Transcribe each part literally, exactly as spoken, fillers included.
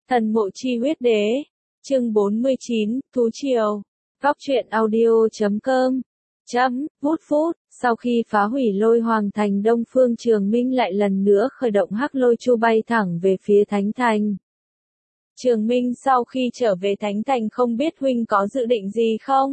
Thần mộ chi huyết đế. Chương bốn mươi chín, Thú Triều. Góc truyện audio chấm com. Chấm, vút phút, sau khi phá hủy Lôi Hoàng Thành, Đông Phương Trường Minh lại lần nữa khởi động hắc lôi chu bay thẳng về phía Thánh Thành. Trường Minh, sau khi trở về Thánh Thành không biết huynh có dự định gì không?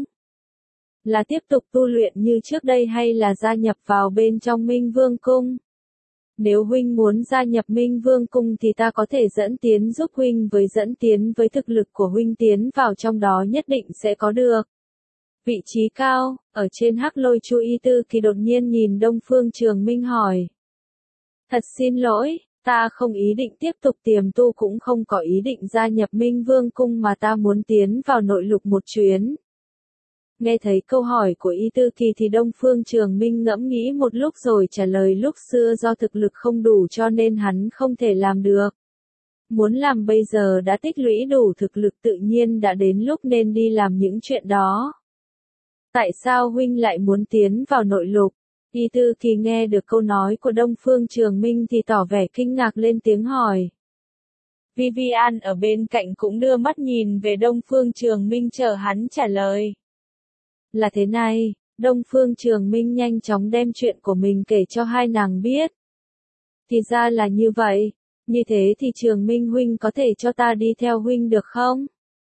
Là tiếp tục tu luyện như trước đây hay là gia nhập vào bên trong Minh Vương Cung? Nếu huynh muốn gia nhập Minh Vương Cung thì ta có thể dẫn tiến giúp huynh, với dẫn tiến với thực lực của huynh tiến vào trong đó nhất định sẽ có được vị trí cao. Ở trên hắc lôi chu y tư thì đột nhiên nhìn Đông Phương Trường Minh hỏi. Thật xin lỗi, ta không ý định tiếp tục tiềm tu, cũng không có ý định gia nhập Minh Vương Cung, mà ta muốn tiến vào nội lục một chuyến. Nghe thấy câu hỏi của Y Tư Kỳ thì Đông Phương Trường Minh ngẫm nghĩ một lúc rồi trả lời, lúc xưa do thực lực không đủ cho nên hắn không thể làm được. Muốn làm bây giờ đã tích lũy đủ thực lực, tự nhiên đã đến lúc nên đi làm những chuyện đó. Tại sao huynh lại muốn tiến vào nội lục? Y Tư Kỳ nghe được câu nói của Đông Phương Trường Minh thì tỏ vẻ kinh ngạc lên tiếng hỏi. Vivian ở bên cạnh cũng đưa mắt nhìn về Đông Phương Trường Minh chờ hắn trả lời. Là thế này, Đông Phương Trường Minh nhanh chóng đem chuyện của mình kể cho hai nàng biết. Thì ra là như vậy, như thế thì Trường Minh huynh có thể cho ta đi theo huynh được không?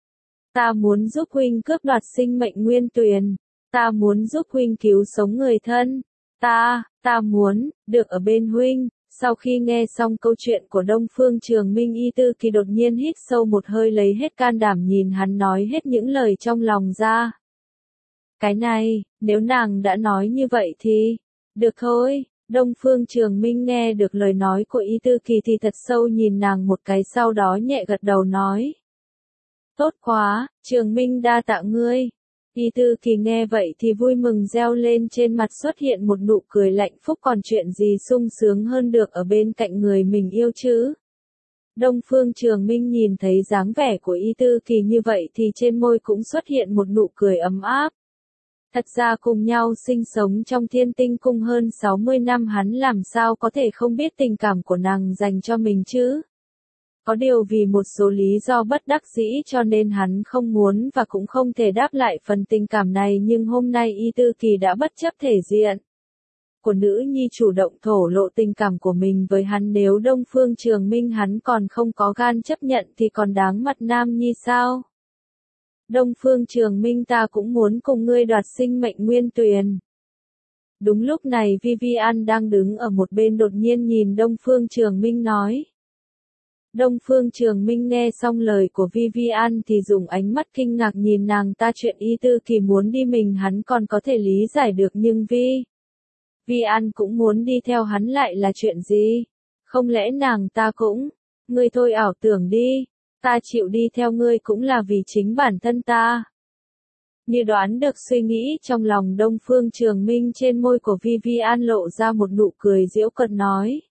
Ta muốn giúp huynh cướp đoạt sinh mệnh nguyên tuyền, ta muốn giúp huynh cứu sống người thân, ta, ta muốn, được ở bên huynh. Sau khi nghe xong câu chuyện của Đông Phương Trường Minh, Y Tư Kỳ đột nhiên hít sâu một hơi, lấy hết can đảm nhìn hắn nói hết những lời trong lòng ra. Cái này, nếu nàng đã nói như vậy thì, được thôi. Đông Phương Trường Minh nghe được lời nói của Y Tư Kỳ thì thật sâu nhìn nàng một cái, sau đó nhẹ gật đầu nói. Tốt quá, Trường Minh đa tạ ngươi. Y Tư Kỳ nghe vậy thì vui mừng reo lên, trên mặt xuất hiện một nụ cười lạnh phúc, còn chuyện gì sung sướng hơn được ở bên cạnh người mình yêu chứ. Đông Phương Trường Minh nhìn thấy dáng vẻ của Y Tư Kỳ như vậy thì trên môi cũng xuất hiện một nụ cười ấm áp. Thật ra cùng nhau sinh sống trong Thiên Tinh Cung hơn sáu mươi năm, hắn làm sao có thể không biết tình cảm của nàng dành cho mình chứ? Có điều vì một số lý do bất đắc dĩ cho nên hắn không muốn và cũng không thể đáp lại phần tình cảm này, nhưng hôm nay Y Tư Kỳ đã bất chấp thể diện của nữ nhi chủ động thổ lộ tình cảm của mình với hắn. Nếu Đông Phương Trường Minh hắn còn không có gan chấp nhận thì còn đáng mặt nam nhi sao? Đông Phương Trường Minh, ta cũng muốn cùng ngươi đoạt sinh mệnh nguyên tuyền. Đúng lúc này Vivian đang đứng ở một bên đột nhiên nhìn Đông Phương Trường Minh nói. Đông Phương Trường Minh nghe xong lời của Vivian thì dùng ánh mắt kinh ngạc nhìn nàng ta. Chuyện Y Tư Kỳ muốn đi mình hắn còn có thể lý giải được, nhưng Vi Vivian cũng muốn đi theo hắn lại là chuyện gì? Không lẽ nàng ta cũng, ngươi thôi ảo tưởng đi. Ta chịu đi theo ngươi cũng là vì chính bản thân ta. Như đoán được suy nghĩ trong lòng Đông Phương Trường Minh, trên môi của Vivian lộ ra một nụ cười giễu cợt nói.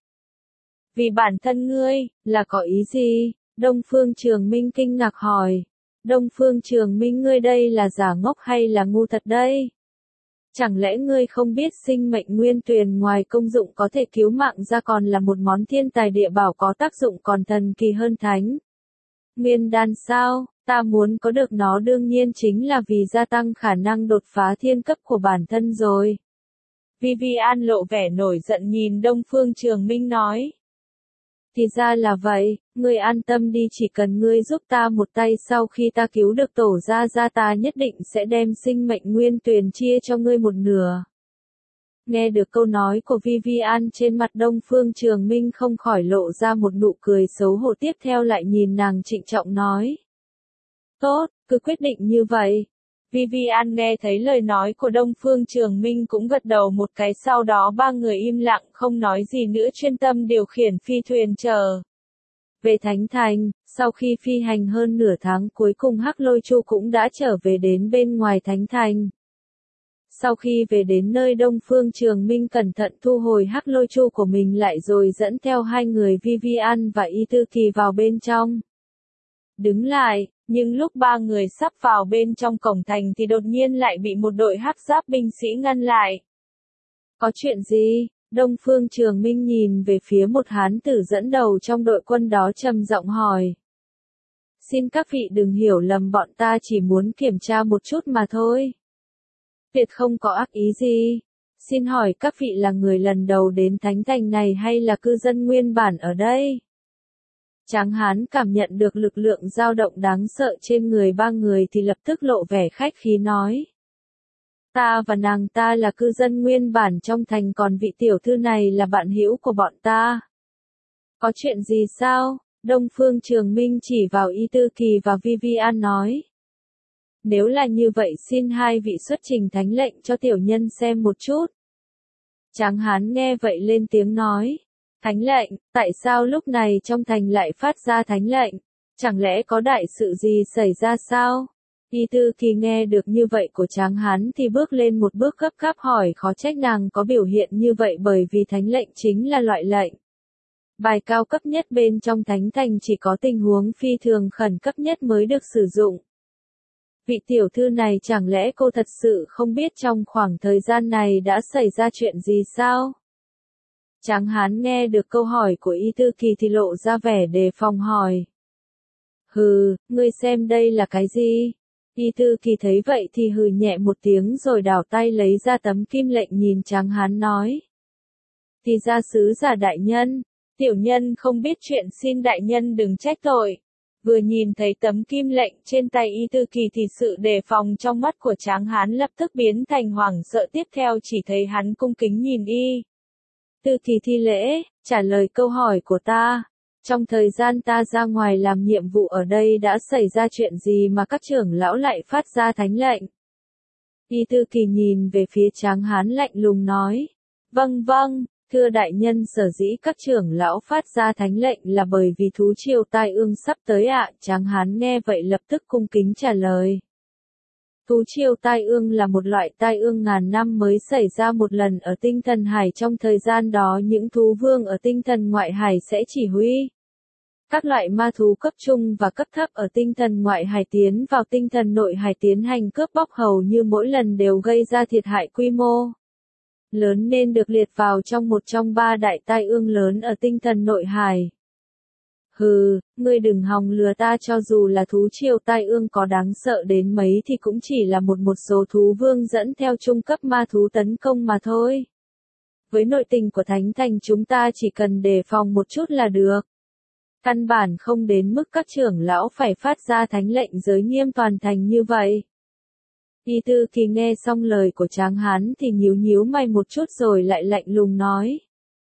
Vì bản thân ngươi, là có ý gì? Đông Phương Trường Minh kinh ngạc hỏi. Đông Phương Trường Minh, ngươi đây là giả ngốc hay là ngu thật đây? Chẳng lẽ ngươi không biết sinh mệnh nguyên tuyền ngoài công dụng có thể cứu mạng ra còn là một món thiên tài địa bảo có tác dụng còn thần kỳ hơn thánh nguyên đan sao? Ta muốn có được nó đương nhiên chính là vì gia tăng khả năng đột phá thiên cấp của bản thân rồi. Vivian lộ vẻ nổi giận nhìn Đông Phương Trường Minh nói. Thì ra là vậy, ngươi an tâm đi, chỉ cần ngươi giúp ta một tay, sau khi ta cứu được tổ gia gia ta nhất định sẽ đem sinh mệnh nguyên tuyền chia cho ngươi một nửa. Nghe được câu nói của Vivian, trên mặt Đông Phương Trường Minh không khỏi lộ ra một nụ cười xấu hổ, tiếp theo lại nhìn nàng trịnh trọng nói. Tốt, cứ quyết định như vậy. Vivian nghe thấy lời nói của Đông Phương Trường Minh cũng gật đầu một cái, sau đó ba người im lặng không nói gì nữa, chuyên tâm điều khiển phi thuyền chờ về Thánh Thành. Sau khi phi hành hơn nửa tháng, cuối cùng hắc lôi chu cũng đã trở về đến bên ngoài Thánh Thành. Sau khi về đến nơi, Đông Phương Trường Minh cẩn thận thu hồi hắc lôi chu của mình lại, rồi dẫn theo hai người Vivian và Y Tư Kỳ vào bên trong. Đứng lại, nhưng lúc ba người sắp vào bên trong cổng thành thì đột nhiên lại bị một đội hắc giáp binh sĩ ngăn lại. Có chuyện gì? Đông Phương Trường Minh nhìn về phía một hán tử dẫn đầu trong đội quân đó trầm giọng hỏi. Xin các vị đừng hiểu lầm, bọn ta chỉ muốn kiểm tra một chút mà thôi. Tuyệt không có ác ý gì. Xin hỏi các vị là người lần đầu đến thánh thành này hay là cư dân nguyên bản ở đây? Tráng hán cảm nhận được lực lượng dao động đáng sợ trên người ba người thì lập tức lộ vẻ khách khí nói. Ta và nàng ta là cư dân nguyên bản trong thành, còn vị tiểu thư này là bạn hữu của bọn ta. Có chuyện gì sao? Đông Phương Trường Minh chỉ vào Y Tư Kỳ và Vivian nói. Nếu là như vậy xin hai vị xuất trình thánh lệnh cho tiểu nhân xem một chút. Tráng hán nghe vậy lên tiếng nói. Thánh lệnh, tại sao lúc này trong thành lại phát ra thánh lệnh? Chẳng lẽ có đại sự gì xảy ra sao? Y Tư Kỳ nghe được như vậy của Tráng hán thì bước lên một bước gấp gáp hỏi, khó trách nàng có biểu hiện như vậy, bởi vì thánh lệnh chính là loại lệnh bài cao cấp nhất bên trong thánh thành, chỉ có tình huống phi thường khẩn cấp nhất mới được sử dụng. Vị tiểu thư này, chẳng lẽ cô thật sự không biết trong khoảng thời gian này đã xảy ra chuyện gì sao? Tráng hán nghe được câu hỏi của Y Tư Kỳ thì lộ ra vẻ đề phòng hỏi. Hừ, ngươi xem đây là cái gì? Y Tư Kỳ thấy vậy thì hừ nhẹ một tiếng rồi đảo tay lấy ra tấm kim lệnh nhìn Tráng hán nói. Thì ra sứ giả đại nhân, tiểu nhân không biết chuyện, xin đại nhân đừng trách tội. Vừa nhìn thấy tấm kim lệnh trên tay Y Tư Kỳ thì sự đề phòng trong mắt của Tráng hán lập tức biến thành hoảng sợ, tiếp theo chỉ thấy hắn cung kính nhìn Y Tư Kỳ thi lễ, trả lời câu hỏi của ta. Trong thời gian ta ra ngoài làm nhiệm vụ ở đây đã xảy ra chuyện gì mà các trưởng lão lại phát ra thánh lệnh? Y Tư Kỳ nhìn về phía Tráng hán lạnh lùng nói. Vâng vâng, thưa đại nhân, sở dĩ các trưởng lão phát ra thánh lệnh là bởi vì thú triều tai ương sắp tới ạ. À. Tráng hán nghe vậy lập tức cung kính trả lời. Thú triều tai ương là một loại tai ương ngàn năm mới xảy ra một lần ở tinh thần hải, trong thời gian đó những thú vương ở tinh thần ngoại hải sẽ chỉ huy các loại ma thú cấp trung và cấp thấp ở tinh thần ngoại hải tiến vào tinh thần nội hải tiến hành cướp bóc, hầu như mỗi lần đều gây ra thiệt hại quy mô lớn nên được liệt vào trong một trong ba đại tai ương lớn ở tinh thần nội hải. Hừ, ngươi đừng hòng lừa ta, cho dù là thú triều tai ương có đáng sợ đến mấy thì cũng chỉ là một một số thú vương dẫn theo trung cấp ma thú tấn công mà thôi. Với nội tình của thánh thành chúng ta chỉ cần đề phòng một chút là được. Căn bản không đến mức các trưởng lão phải phát ra thánh lệnh giới nghiêm toàn thành như vậy. Y Tư Kỳ nghe xong lời của Tráng hán thì nhíu nhíu mày một chút rồi lại lạnh lùng nói.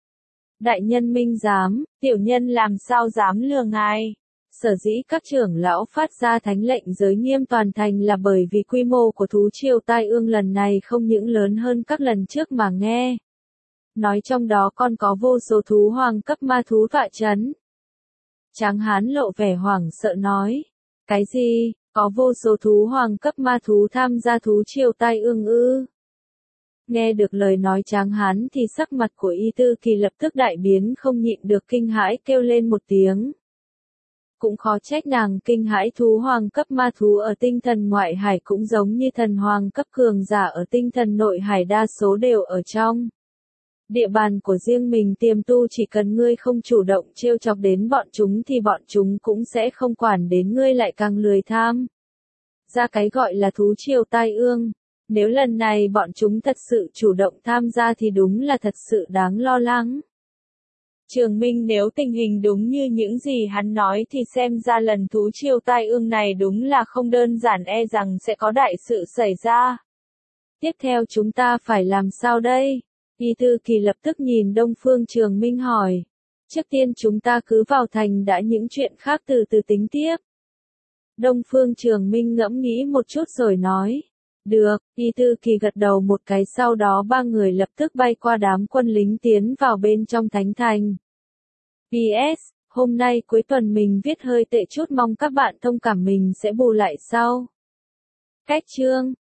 Đại nhân minh giám, tiểu nhân làm sao dám lừa ngài. Sở dĩ các trưởng lão phát ra thánh lệnh giới nghiêm toàn thành là bởi vì quy mô của thú triều tai ương lần này không những lớn hơn các lần trước mà nghe nói trong đó còn có vô số thú hoàng cấp ma thú tọa chấn. Tráng hán lộ vẻ hoảng sợ nói. Cái gì? Có vô số thú hoàng cấp ma thú tham gia thú triều tai ương ư? Nghe được lời nói Tráng hán thì sắc mặt của Y Tư Kỳ lập tức đại biến, không nhịn được kinh hãi kêu lên một tiếng. Cũng khó trách nàng kinh hãi, thú hoàng cấp ma thú ở tinh thần ngoại hải cũng giống như thần hoàng cấp cường giả ở tinh thần nội hải, đa số đều ở trong địa bàn của riêng mình tiềm tu, chỉ cần ngươi không chủ động trêu chọc đến bọn chúng thì bọn chúng cũng sẽ không quản đến ngươi, lại càng lười tham ra cái gọi là thú triều tai ương. Nếu lần này bọn chúng thật sự chủ động tham gia thì đúng là thật sự đáng lo lắng. Trường Minh, nếu tình hình đúng như những gì hắn nói thì xem ra lần thú triều tai ương này đúng là không đơn giản, e rằng sẽ có đại sự xảy ra. Tiếp theo chúng ta phải làm sao đây? Y Tư Kỳ lập tức nhìn Đông Phương Trường Minh hỏi. Trước tiên chúng ta cứ vào thành đã, những chuyện khác từ từ tính tiếp. Đông Phương Trường Minh ngẫm nghĩ một chút rồi nói. Được, Y Tư Kỳ gật đầu một cái, sau đó ba người lập tức bay qua đám quân lính tiến vào bên trong thánh thành. pê ét, hôm nay cuối tuần mình viết hơi tệ chút, mong các bạn thông cảm, mình sẽ bù lại sau. Cách chương